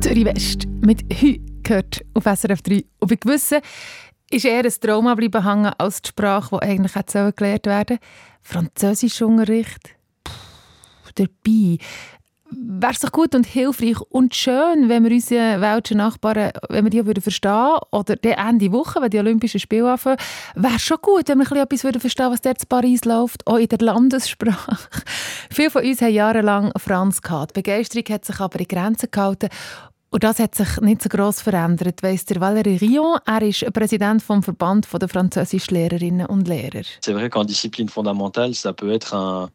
Zürich West mit «Hü» gehört auf SRF 3. Und bei gewissen ist eher ein Trauma bleiben hängen als die Sprache, die eigentlich hätte gelernt werden sollen. Französischunterricht. Dabei wäre es doch gut und hilfreich und schön, wenn wir unsere welschen Nachbarn, wenn wir die verstehen würden, oder die Ende Woche, wenn die Olympischen Spiele anfangen, wäre es schon gut, wenn wir etwas verstehen würden, was dort in Paris läuft, auch in der Landessprache. Viele von uns haben jahrelang Franz gehabt. Die Begeisterung hat sich aber in Grenzen gehalten. Und das hat sich nicht so gross verändert, weiss der Valérie Rion. Er ist Präsident vom Verband der französischen Lehrerinnen und Lehrer. C'est vrai qu'en discipline fondamentale, ça peut être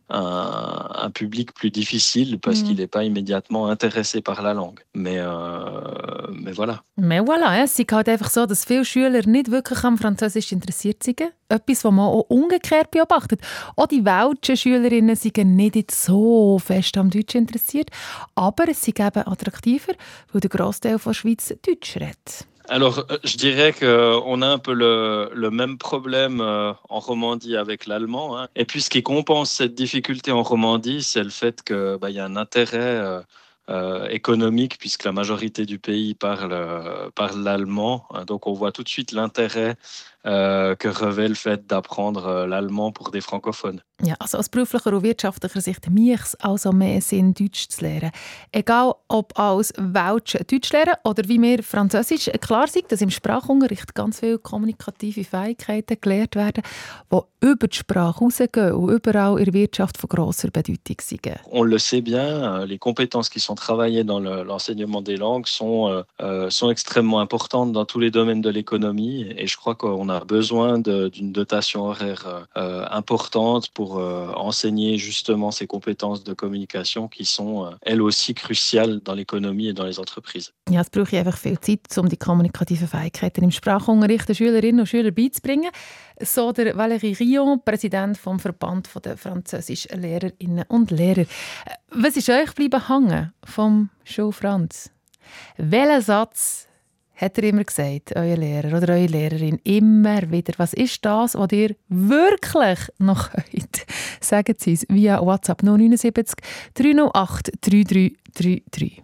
un public plus difficile parce qu'il n'est pas immédiatement intéressé par la langue. Mais voilà. Mais voilà, es ist halt einfach so, dass viele Schüler nicht wirklich am Französisch interessiert sind. Etwas, was man auch umgekehrt beobachtet. Auch die welschen Schülerinnen sind nicht so fest am Deutsch interessiert, aber es sind eben attraktiver, weil der Grossteil der Schweiz Deutsch redet. Alors, je dirais qu'on a un peu le même problème en Romandie avec l'allemand. Hein. Et puis, ce qui compense cette difficulté en Romandie, c'est le fait qu'il y a un intérêt économique, puisque la majorité du pays parle l'allemand. Donc, on voit tout de suite l'intérêt que revêt le fait d'apprendre l'allemand pour des francophones. Ja, also aus beruflicher und wirtschaftlicher Sicht macht es also mehr Sinn, Deutsch zu lernen. Egal, ob als Welsch Deutsch lernen oder wie wir Französisch. Klar ist, dass im Sprachunterricht ganz viele kommunikative Fähigkeiten gelehrt werden, die über die Sprache rausgehen und überall in der Wirtschaft von grosser Bedeutung sind. On le sait bien, les compétences qui sont travaillées dans l'enseignement des langues sont extrêmement importantes dans tous les domaines de l'économie. Et je crois qu'on a besoin d'une dotation horaire importante pour enseigner justement ces compétences de communication qui sont elles aussi cruciales dans l'économie et dans les entreprises. Ja, es braucht einfach viel Zeit, um die kommunikativen Fähigkeiten im Sprachunterricht den Schülerinnen und Schülern beizubringen. So der Valérie Rion, Präsident vom Verband der französischen Lehrerinnen und Lehrer. Was ist euch bleiben hängen vom Schul Franz? Welchen Satz hat er immer gesagt, euer Lehrer oder eure Lehrerin, immer wieder? Was ist das, was ihr wirklich noch könnt? Sagen Sie es via WhatsApp 079 308 3333.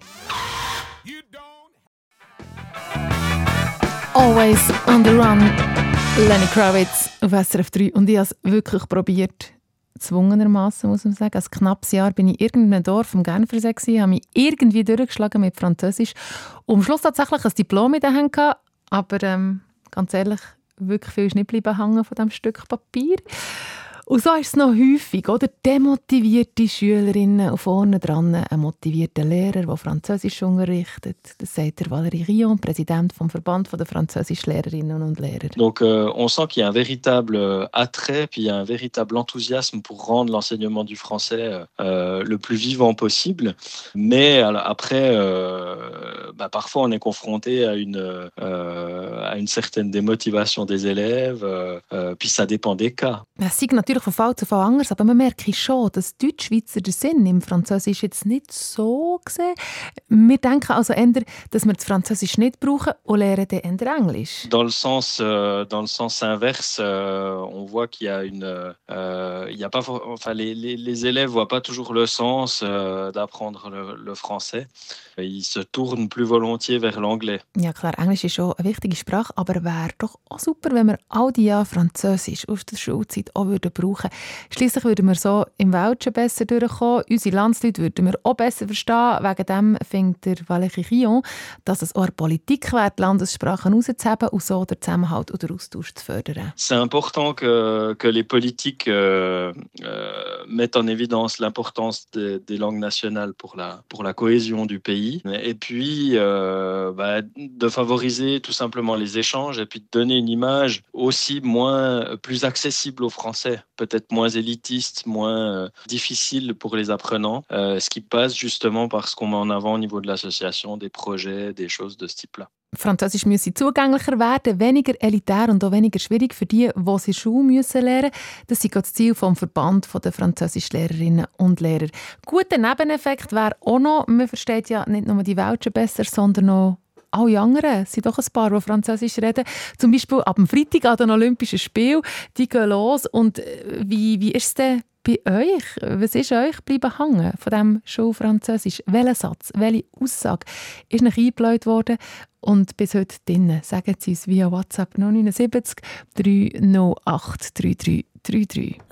Always on the run. Lenny Kravitz auf SRF 3. Und ich habe es wirklich probiert. Zwungenermassen, muss man sagen. Ein knappes Jahr bin ich in irgendeinem Dorf am Genfersee gewesen, habe mich irgendwie durchgeschlagen mit Französisch. Und am Schluss tatsächlich ein Diplom in der Hand gehabt. Aber ganz ehrlich, wirklich viel ist nicht bleiben hängen von diesem Stück Papier. Und so ist es noch häufig, oder? Demotivierte Schülerinnen und vorne dran ein motivierter Lehrer, der Französisch unterrichtet. Das sagt der Valérie Rion, Präsident vom Verband der französischen Lehrerinnen und Lehrer. Donc on sent qu'il y a un véritable attrait, puis il y a un véritable enthousiasme pour rendre l'enseignement du français le plus vivant possible. Mais après, parfois on est confronté à une certaine démotivation des élèves, puis ça dépend des cas. Es ist natürlich von Fall zu Fall anders, aber man merkt schon, dass Deutschschweizer den Sinn im Französisch jetzt nicht so sehen. Wir denken also eher, dass wir das Französisch nicht brauchen und lernen dann eher Englisch. Dans le sens inverse, on voit qu'il y a les élèves voient pas toujours le sens d'apprendre le français. Ils se tournent plus volontiers vers l'anglais. Ja klar, Englisch ist schon eine wichtige Sprache, aber wäre doch auch super, wenn wir all die Jahre Französisch aus der Schulzeit auch brauchen würden. Schliesslich würden wir so im Welschen besser durchkommen. Unsere Landsleute würden wir auch besser verstehen. Wegen dem findet der Valérie Rion, dass es auch eine Politik wäre, die Landessprachen herauszuheben und so den Zusammenhalt und den Austausch zu fördern. C'est important que les politiques mettent en évidence l'importance des langues nationales pour la cohésion du pays. Et puis de favoriser tout simplement les échanges et puis de donner une image aussi plus accessible aux Français, peut-être moins élitiste, moins difficile pour les apprenants, ce qui passe justement par ce qu'on met en avant au niveau de l'association, des projets, des choses de ce type-là. Französisch müsse zugänglicher werden, weniger elitär und auch weniger schwierig für die, die es in der Schule müssen lernen müssen. Das ist das Ziel vom Verband der französischen Lehrerinnen und Lehrer. Guter Nebeneffekt wäre auch noch, man versteht ja nicht nur die Welschen besser, sondern auch alle anderen. Es sind doch ein paar, die Französisch reden. Zum Beispiel ab dem Freitag an den Olympischen Spielen. Die gehen los. Und wie ist es denn bei euch? Was ist euch bleiben hängen von diesem Schulfranzösisch? Welcher Satz, welche Aussage ist euch eingebläut worden und bis heute drin? Sagen Sie uns via WhatsApp 079 308 3333.